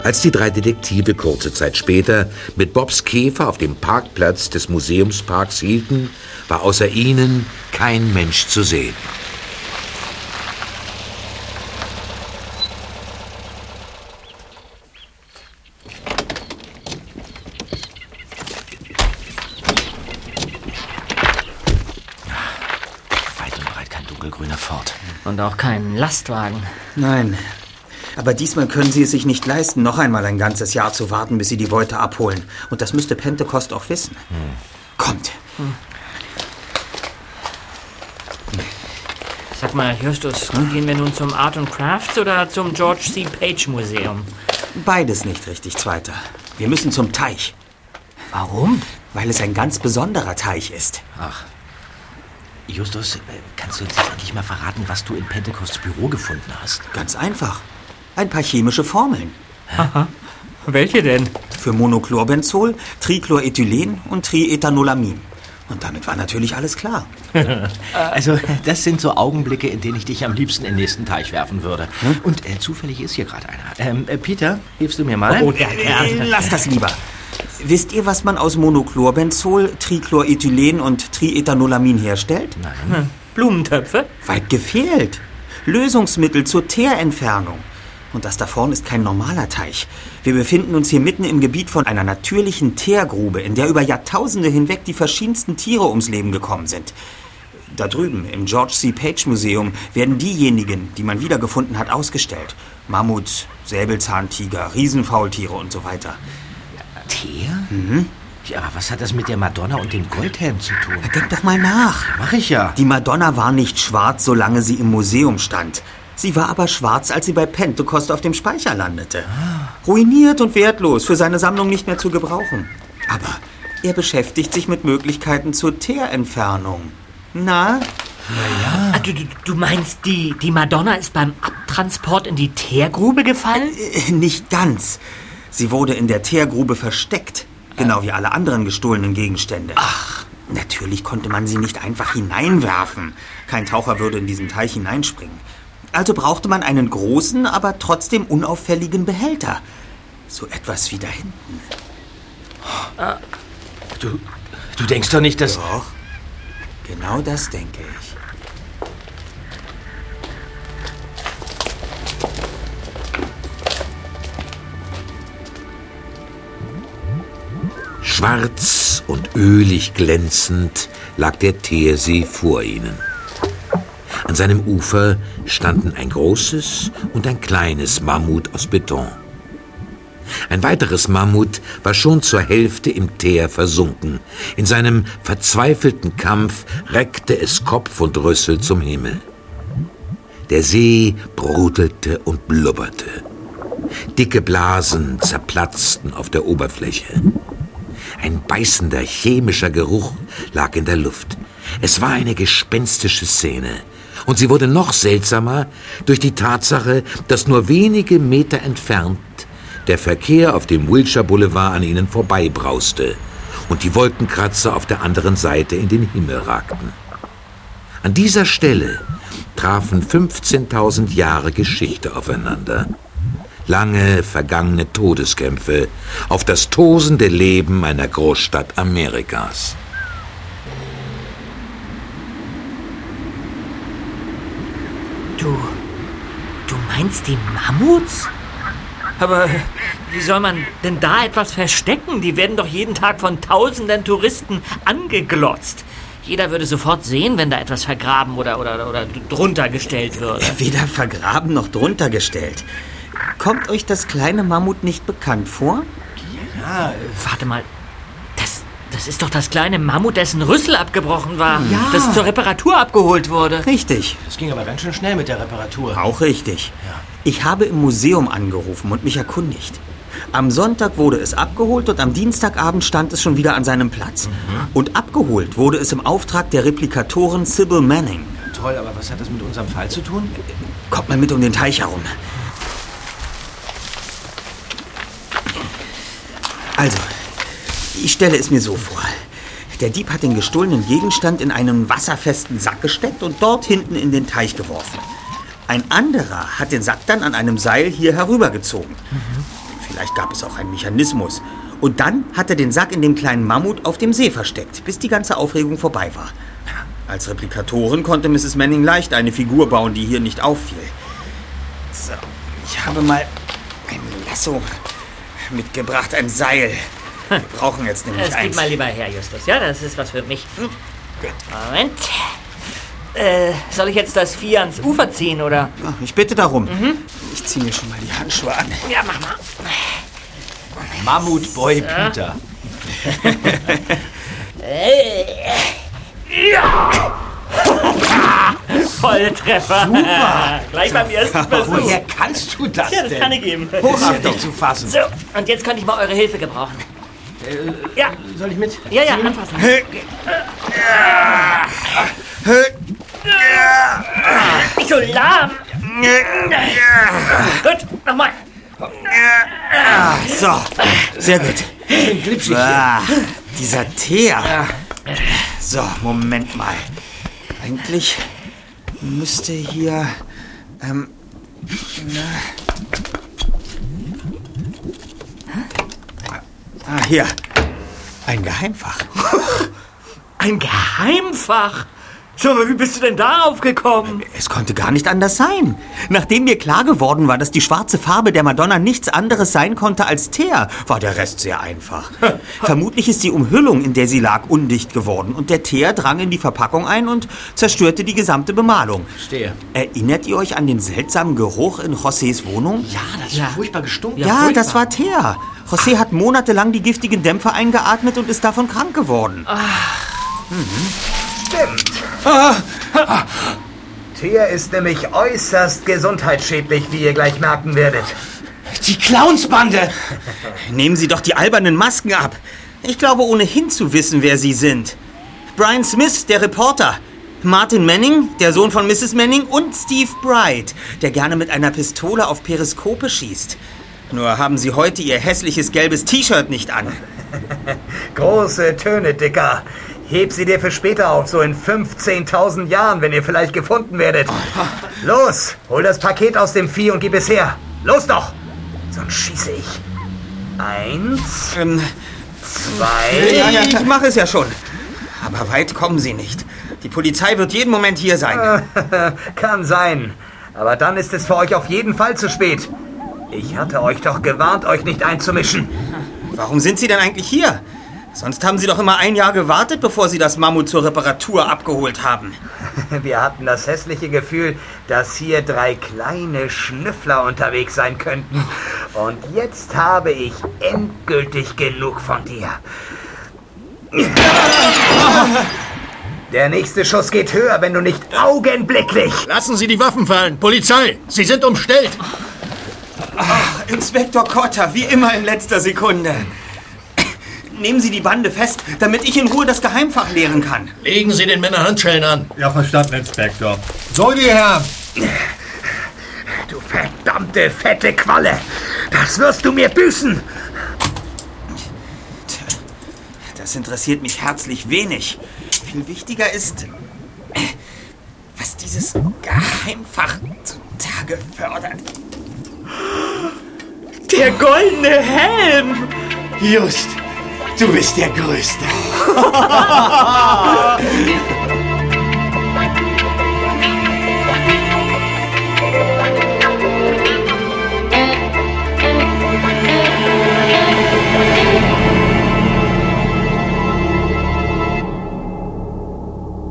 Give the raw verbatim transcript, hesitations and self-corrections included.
Als die drei Detektive kurze Zeit später mit Bobs Käfer auf dem Parkplatz des Museumsparks hielten, war außer ihnen kein Mensch zu sehen. Weit und breit kein dunkelgrüner Ford. Und auch kein Lastwagen. Nein. Aber diesmal können Sie es sich nicht leisten, noch einmal ein ganzes Jahr zu warten, bis Sie die Beute abholen. Und das müsste Pentecost auch wissen. Hm. Kommt. Hm. Sag mal, Justus, hm? gehen wir nun zum Art and Crafts oder zum George C. Page Museum? Beides nicht richtig, Zweiter. Wir müssen zum Teich. Warum? Weil es ein ganz besonderer Teich ist. Ach. Justus, kannst du uns jetzt endlich mal verraten, was du in Pentecosts Büro gefunden hast? Ganz einfach. Ein paar chemische Formeln. Aha. Welche denn? Für Monochlorbenzol, Trichlorethylen und Triethanolamin. Und damit war natürlich alles klar. Also, das sind so Augenblicke, in denen ich dich am liebsten in den nächsten Teich werfen würde. Hm? Und äh, zufällig ist hier gerade einer. Ähm, äh, Peter, hilfst du mir mal? Oh, der Kerl. Lass das lieber. Wisst ihr, was man aus Monochlorbenzol, Trichlorethylen und Triethanolamin herstellt? Nein. Hm. Blumentöpfe? Weit gefehlt. Lösungsmittel zur Teerentfernung. Und das da vorne ist kein normaler Teich. Wir befinden uns hier mitten im Gebiet von einer natürlichen Teergrube, in der über Jahrtausende hinweg die verschiedensten Tiere ums Leben gekommen sind. Da drüben im George C. Page Museum werden diejenigen, die man wiedergefunden hat, ausgestellt. Mammuts, Säbelzahntiger, Riesenfaultiere und so weiter. Teer? Mhm. Ja, aber was hat das mit der Madonna und dem Goldhelm zu tun? Na, denk doch mal nach. Mach ich ja. Die Madonna war nicht schwarz, solange sie im Museum stand. Sie war aber schwarz, als sie bei Pentecost auf dem Speicher landete. Ruiniert und wertlos, für seine Sammlung nicht mehr zu gebrauchen. Aber er beschäftigt sich mit Möglichkeiten zur Teerentfernung. Na? Naja. Ah, du, du, du meinst, die, die Madonna ist beim Abtransport in die Teergrube gefallen? Äh, nicht ganz. Sie wurde in der Teergrube versteckt. Genau wie alle anderen gestohlenen Gegenstände. Ach. Natürlich konnte man sie nicht einfach hineinwerfen. Kein Taucher würde in diesen Teich hineinspringen. Also brauchte man einen großen, aber trotzdem unauffälligen Behälter. So etwas wie da hinten. Ah. Du, du denkst doch nicht, dass... Doch, genau das denke ich. Schwarz und ölig glänzend lag der Teersee vor ihnen. An seinem Ufer standen ein großes und ein kleines Mammut aus Beton. Ein weiteres Mammut war schon zur Hälfte im Teer versunken. In seinem verzweifelten Kampf reckte es Kopf und Rüssel zum Himmel. Der See brodelte und blubberte. Dicke Blasen zerplatzten auf der Oberfläche. Ein beißender chemischer Geruch lag in der Luft. Es war eine gespenstische Szene. Und sie wurde noch seltsamer durch die Tatsache, dass nur wenige Meter entfernt der Verkehr auf dem Wilshire Boulevard an ihnen vorbeibrauste und die Wolkenkratzer auf der anderen Seite in den Himmel ragten. An dieser Stelle trafen fünfzehntausend Jahre Geschichte aufeinander. Lange vergangene Todeskämpfe auf das tosende Leben einer Großstadt Amerikas. Du, du meinst die Mammuts? Aber wie soll man denn da etwas verstecken? Die werden doch jeden Tag von tausenden Touristen angeglotzt. Jeder würde sofort sehen, wenn da etwas vergraben oder, oder, oder drunter gestellt würde. Weder vergraben noch drunter gestellt. Kommt euch das kleine Mammut nicht bekannt vor? Ja. Warte mal. Das, das ist doch das kleine Mammut, dessen Rüssel abgebrochen war. Ja. Das zur Reparatur abgeholt wurde. Richtig. Das ging aber ganz schön schnell mit der Reparatur. Auch richtig. Ja. Ich habe im Museum angerufen und mich erkundigt. Am Sonntag wurde es abgeholt und am Dienstagabend stand es schon wieder an seinem Platz. Mhm. Und abgeholt wurde es im Auftrag der Replikatorin Sybil Manning. Ja, toll, aber was hat das mit unserem Fall zu tun? Kommt mal mit um den Teich herum. Also, ich stelle es mir so vor. Der Dieb hat den gestohlenen Gegenstand in einen wasserfesten Sack gesteckt und dort hinten in den Teich geworfen. Ein anderer hat den Sack dann an einem Seil hier herübergezogen. Mhm. Vielleicht gab es auch einen Mechanismus. Und dann hat er den Sack in dem kleinen Mammut auf dem See versteckt, bis die ganze Aufregung vorbei war. Als Replikatorin konnte Misses Manning leicht eine Figur bauen, die hier nicht auffiel. So, ich habe mal ein Lasso mitgebracht, ein Seil. Wir brauchen jetzt nämlich Das eins. gib mal lieber her, Justus. Ja, das ist was für mich. Moment. Äh, soll ich jetzt das Vieh ans Ufer ziehen, oder? Ja, ich bitte darum. Mhm. Ich ziehe mir schon mal die Handschuhe an. Ja, mach mal. Mammutboy so. Peter. Ja! Volltreffer. Super. Gleich beim ersten Versuch. Woher kannst du das Ja, das denn? kann ich geben. Hochachtung zu fassen. So, und jetzt kann ich mal eure Hilfe gebrauchen. Äh, Ja. Soll ich mit? Ja, ja, anfassen. Nicht so lahm. Gut, nochmal. So, sehr gut. Glitschig. Ah, dieser Teer. So, Moment mal. Eigentlich müsste hier... Ähm, na. Ah, hier. Ein Geheimfach. Ein Geheimfach? So, aber wie bist du denn darauf gekommen? Es konnte gar nicht anders sein. Nachdem mir klar geworden war, dass die schwarze Farbe der Madonna nichts anderes sein konnte als Teer, war der Rest sehr einfach. Vermutlich ist die Umhüllung, in der sie lag, undicht geworden und der Teer drang in die Verpackung ein und zerstörte die gesamte Bemalung. Verstehe. Erinnert ihr euch an den seltsamen Geruch in Josés Wohnung? Ja, das ist Ja. furchtbar gestunken. Ja, furchtbar. das war Teer. José hat monatelang die giftigen Dämpfe eingeatmet und ist davon krank geworden. Teer ist nämlich äußerst gesundheitsschädlich, wie ihr gleich merken werdet. Die Clownsbande. Nehmen Sie doch die albernen Masken ab. Ich glaube ohnehin zu wissen, wer Sie sind. Brian Smith, der Reporter. Martin Manning, der Sohn von Misses Manning. Und Steve Bright, der gerne mit einer Pistole auf Periskope schießt. Nur haben Sie heute Ihr hässliches gelbes T-Shirt nicht an. Große Töne, Dicker. Heb sie dir für später auf, so in fünfzehntausend Jahren, wenn ihr vielleicht gefunden werdet. Los, hol das Paket aus dem Vieh und gib es her. Los doch, sonst schieße ich. Eins, Ähm, zwei... ja, ja, ich mache es ja schon. Aber weit kommen Sie nicht. Die Polizei wird jeden Moment hier sein. Kann sein. Aber dann ist es für euch auf jeden Fall zu spät. Ich hatte euch doch gewarnt, euch nicht einzumischen. Warum sind Sie denn eigentlich hier? Sonst haben Sie doch immer ein Jahr gewartet, bevor Sie das Mammut zur Reparatur abgeholt haben. Wir hatten das hässliche Gefühl, dass hier drei kleine Schnüffler unterwegs sein könnten. Und jetzt habe ich endgültig genug von dir. Der nächste Schuss geht höher, wenn du nicht augenblicklich... Lassen Sie die Waffen fallen. Polizei, Sie sind umstellt. Ach, Inspektor Cotter, wie immer in letzter Sekunde. Nehmen Sie die Bande fest, damit ich in Ruhe das Geheimfach leeren kann. Legen Sie den Männern Handschellen an. Ja, verstanden, Inspektor. So, die Herren. Du verdammte fette Qualle! Das wirst du mir büßen! Das interessiert mich herzlich wenig. Viel wichtiger ist, was dieses Geheimfach zutage fördert. Der goldene Helm! Just, du bist der Größte.